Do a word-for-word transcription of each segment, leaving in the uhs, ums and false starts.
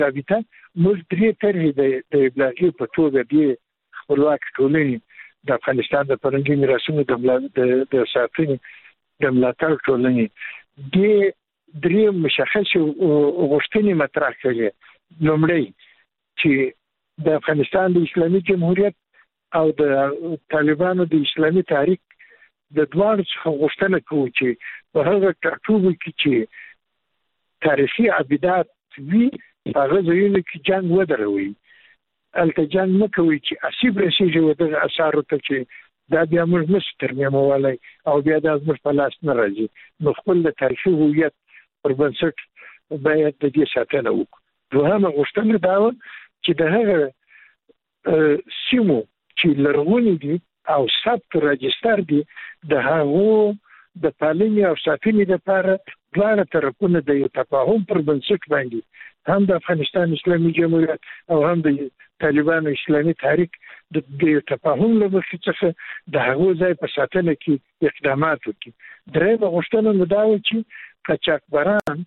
رابطه موږ درې طرحې د ابلاغي په توګه د خپلواک ټولنې د افغانستان د فرهنګي میراثونو د د ساتنې د ملاتړ ټولنې د درې مشخص غوښتنې مطرح کړي. لومړی چې د افغانستان د اسلامي جمهوریت او د طالبانو د اسلامي تحریک د دوه څخه غوښتنه کوي چې په هغه ټاټوبه کې چې تاریخي ابدات وي هغه ځایونه کې جنگ ودروي، الته جنگ نه کوي چې اسیب رسیږي و دغه اثارو ته چې دا بیا موږ نشو ترمیمولی او بیا دا زموږ په لاس نه راځي. نو خپل د تاریخي هویت پر بنسټ باید د دې ساتنه وکړو. دوهمه غوښتنه دا وه چې د هغه سیمو چې لرغوني دي او ثبت راجستر دي د هغو د پالنې او ساتنې لپاره دواړه طرفونه د یو تفاهم پر بنسټ باندې هم د افغانستان اسلامي جمهوریت او هم د طالبانو اسلامي تحریک د یو تفاهم له مخې څخه د هغو ځای په ساتنه کې اقدامات وکړي. درېیمه غوښتنه مو دا وه چې قاچاقبران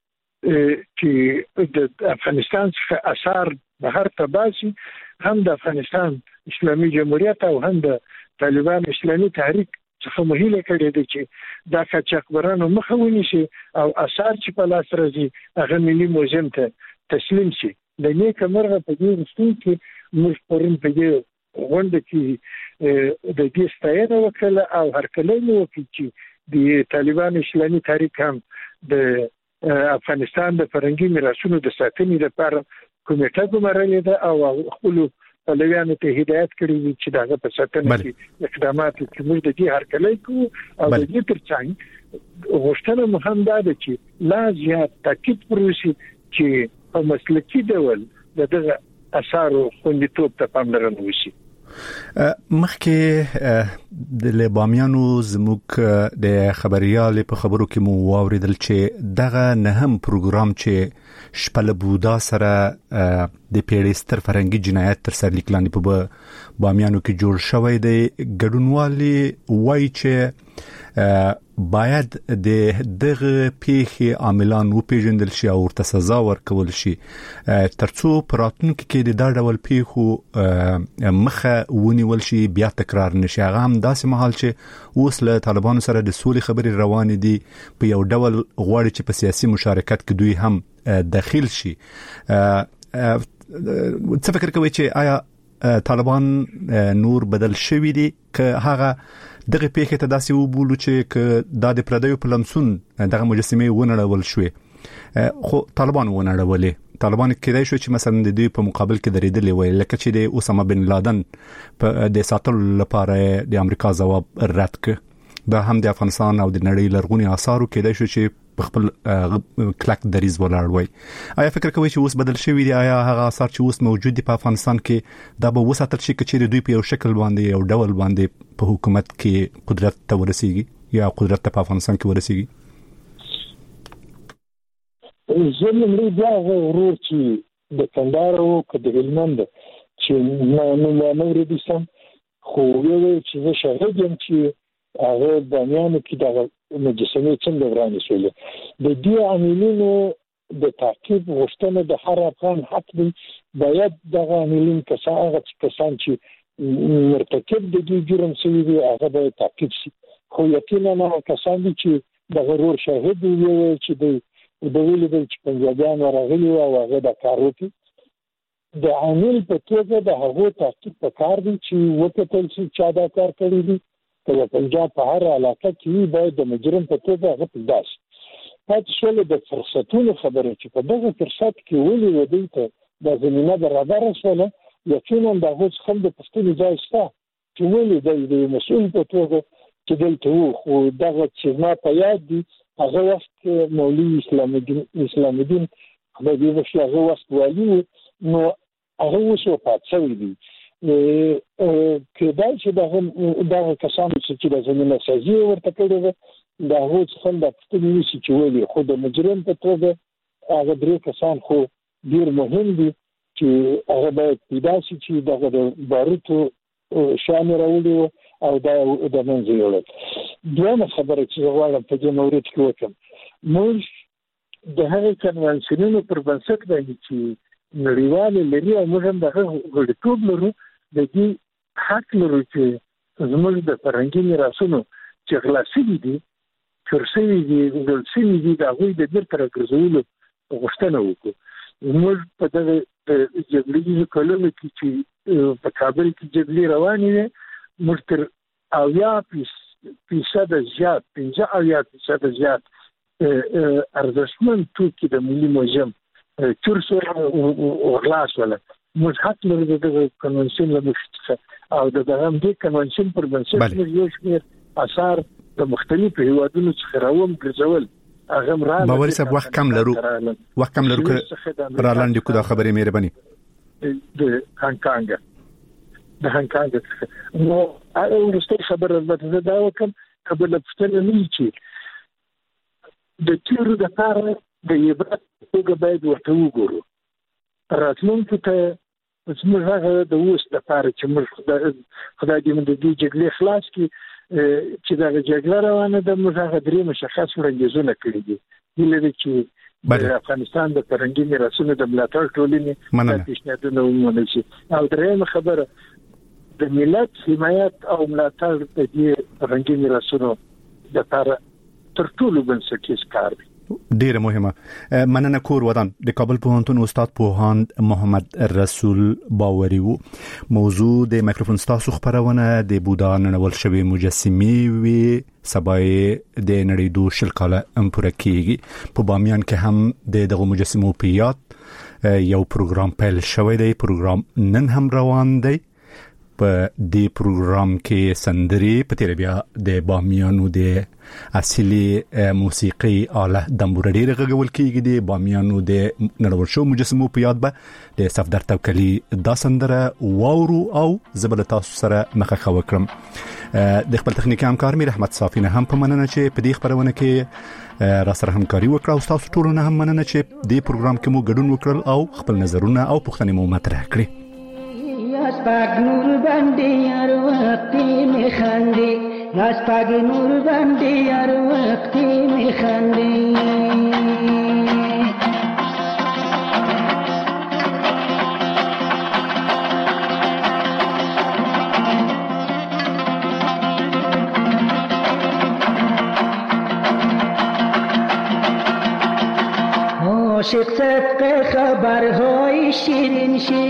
چې د افغانستان څخه اثار بهر ته باسي هم د افغانستان اسلامي جمهوریت او هم د طالبان اسلامي تحریک څخه مهیله کړې ده چې دا قاچاقبرانو مخه ونیسي او اثار چې په لاس راځي هغه ملي موزیم ته تسلیم شي. د نیکه مرغه په دې وروستو کې موږ پرون په دې غونډه کې د دې ستاینه وکړه او هرکلی مو وکړي چې د طالبان اسلامي تحریک هم د افغانستان د فرهنګي میراثونو د ساتنې لپاره کمیټه ګمارلې ده او خپلو پلویانو ته هدایت کړی وي چې دغه په ساتنه کې اقدامات وکړي. موږ د دې هرکلی کوو او د دې ترڅنګ غوښتنه مو هم دا ده چې لا زیات تاکید پر وشي چې په مسلکي ډول د دغه اثارو خوندیتوب ته پاملرنه وشي. مخکې د بامیانو زموږ د خبريال په خبرو کې مو واوریدل چې دغه نه هم پروګرام چې شپله بودا سره د پیړستر فرهنګي جنایت تر سر لیکلانی په بامیانو کې جوړ شوی دی. ګډونوالي وایي چې باید د دغه پیښې عاملان وپیژندل شي او ورته سزا ورکول شي ترڅو پراتونکو کې د دا ډول پیښو مخه ونیول شي بیا تکرار نشي. هغه هم داسې مهال چې اوس له طالبانو سره د سولې خبرې روانې دي په یو ډول غواړي چې په سیاسي مشارکت کې دوی هم داخل شي. څه فکر کوي چې آیا طالبان نور بدل شوی دي که هغه دغه پیښه ته داسې وبولو چې ک د پردیو په لمسون دغه مجسمه ونړول شوې خو طالبان ونړولې طالبان کېدای شو چې مثلا د دوی په مقابل کې درېدلې وای لکه چې د اسامه بن لادن په د ساتلو لپاره د امریکا ځواب رد ک دا هم د افغانستان او د نړۍ لرغونی آثارو کېدای شو چې خپل کلک دریز ولاړ وای. آیا فکر کوئ چې اوس بدل شوی دی؟ آیا هغه آثار چې اوس موجود دي په افغانستان کې دا به وساتل شي چې دوی په یو شکل باندې یو ډول باندې په حکومت کې قدرت ته ورسیږي یا قدرت ته په افغانستان کې ورسیږي؟ زموږ لري بیا ورور چې د کندهار او د هلمند چې نو نو ورېدي سم خو یو چې زه شاهد یم چې هغه بامیانو کې د مجسمې څنګه ورانې شولې. د دې عاملینو د تعقیب غوښتنه د هر افغان حق دی. باید دغه عاملین کسان هغه کسان چې مرتکب د دې جرم شوي دي هغه باید تعقیب شي. خو یقینا هغه کسان دي چې د غرور شاهد وي چې د د ویلې چې پنځګان راغلي او هغه د کار وکړي. د عامل په توګه د هغو تعقیب په کار دی چې وکتل شي چې دا کار کړی دی. که پنجاب په هر علاقه کې باید د مجرم په توګه هغه پیدا شي. پاتې شوله د فرصتونو خبره چې په دغه فرصت کې ولې ودی ته د زمینه برابر شوله یقینا د هغو څخه د پوښتنې ځای شته چې ولې د مسؤل په توګه چې دلته وو. خو دغه چې ما په یاد دي هغه وخت مولوي اسلام الدین اسلام الدین خدای دې وکړي هغه وخت والي نو هغه اوس وفات شوی دی. کېدای چې دغه دغه کسانو چې د زمینه سازي ورته کړې ده د هغو څخه د پوښتنې وشي چې ولې. خو د مجرم په توګه هغه درې کسان خو ډېر مهم دي چې هغه باید پیدا شي چې دغه د باروتو شیان راوړي او دا د منځه یوړل. دویمه خبره چې زه غواړم په دې مورد کې وکړم، موږ د هغې کنوانسیونونو پر بنسټ باندې چې نړیوال لري او موږ هم دغه غړیتوب لرو د دې حق لرو چې زموږ د فرهنګي میراثونو چې غلا شوي دي چورسوي دي وګړل شوي دي د هغوی د بیرته راګرځولو غوښتنه وکړو. موږ په دغه جګړیزو کلونو کې چې په کابل کې جګړې روانې وې موږ تر اویا فیصده زیات پنځه اویا فیصده زیات ارزښتمن توکي د ملي موزیم چورس او غلا شول. موږ حق لرو دغه کنونشن له مخې څخه او دغه هم دې کنونشن پر بنسټ موږ یو شمېر آثار د مختلفو هیوادونو څخه راوم ګرځول. هغه مراد باوري صاحب وخت کم لرو وخت کم لرو که را لاندې کو دا خبرې مهرباني د هانګ کانګ د هانګ کانګ نو هغه ورسته خبره البته دا وکم قبل پښتنه نه چی د تیرو د کار د عبرت توګه باید ورته وګورو. راتلونکي ته زموږ هغه د اوس د کار چې موږ خدای دې موږ د دې جګړې خلاص کړي چې دا جګړه روانه ده موږ هغه درې مشخص وړاندیزونه کړي دي لکه چې د افغانستان د فرهنګي میراثونو د ملاتړ ټولنې د پیشنهادونو ومنل شي او درېمه خبره د ملت حمایت او ملاتړ د دې فرهنګي میراثونو لپاره تر ټولو بنسټیز کار دی. ډیره مهمه مننه. کور ودان د کابل پوهنتون استاد پوهاند محمد رسول باوري وو. موضوع د مایکروفون ستاسو خبرونه د بودا نړول شوی مجسمه وی سبای د نړۍ دو شل کاله امپوره کیږي. په بامیان کې هم د دغه مجسمو په یاد یو پروګرام پیل شوی دی. پروګرام نن هم روان دی. په دې پروګرام کې سندري په تیر بیا د بامیانو د اصلي موسیقي آله دمبورډي رغول کېږي. د بامیانو د نړول شو مجسمو په یاد به د صفدر توکلی دا سندره واورو او زبر تاسو سره مخه خو کړم. د خپل تخنیکی همکار مې رحمت صافی نه هم په مننه چې په دې خبرونه کې را سره همکاري وکړه او تاسو ټول نه هم مننه چې دې پروګرام کې مو ګډون وکړل او خپل نظرونه او پوښتنې مو مطرح کړې. اسپاگ نور بندی هر وقتی میخندی اسپاگ نور بندی هر وقتی میخندی عاشق صدق خبرهای شیرین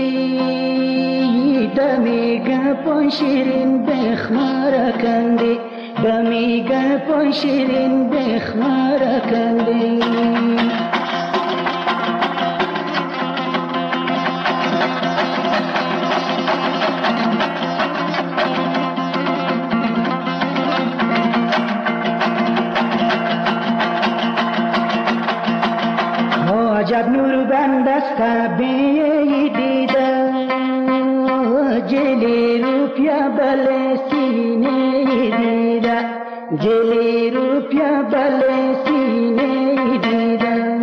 شید دمیگه پان شیرین بخمارکندی دمیگه پان شیرین بخمارکندی عجب نور بندست بیایی دیدم جلی روپیا بل سینه دیدم جلی روپیا بل سینه دیدم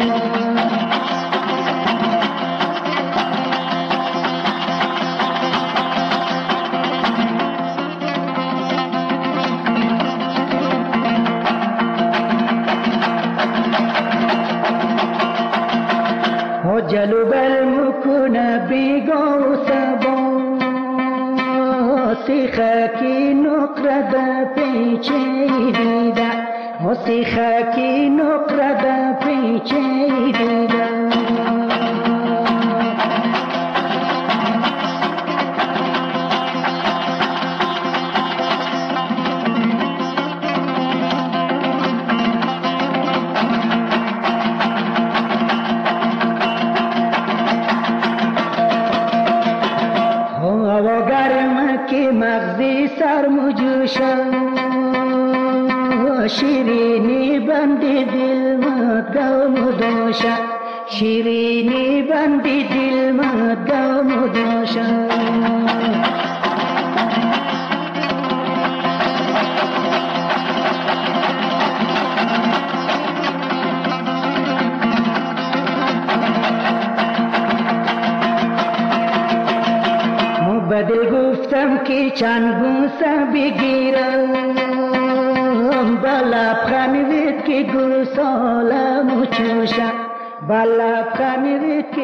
جلو بل مکنه بیگو سبا سیخه کی نقرد پیچه دیده سیخه کی نقرد پیچه دیده مغزی سرمجوشم شیرینی بندی دل مدام دوشم شیرینی بندی دل مدام دوشم بدل گفتم که چند بوسه بگیرم بلب خمیدید که گل سالم و چوشم بلب خمیدید که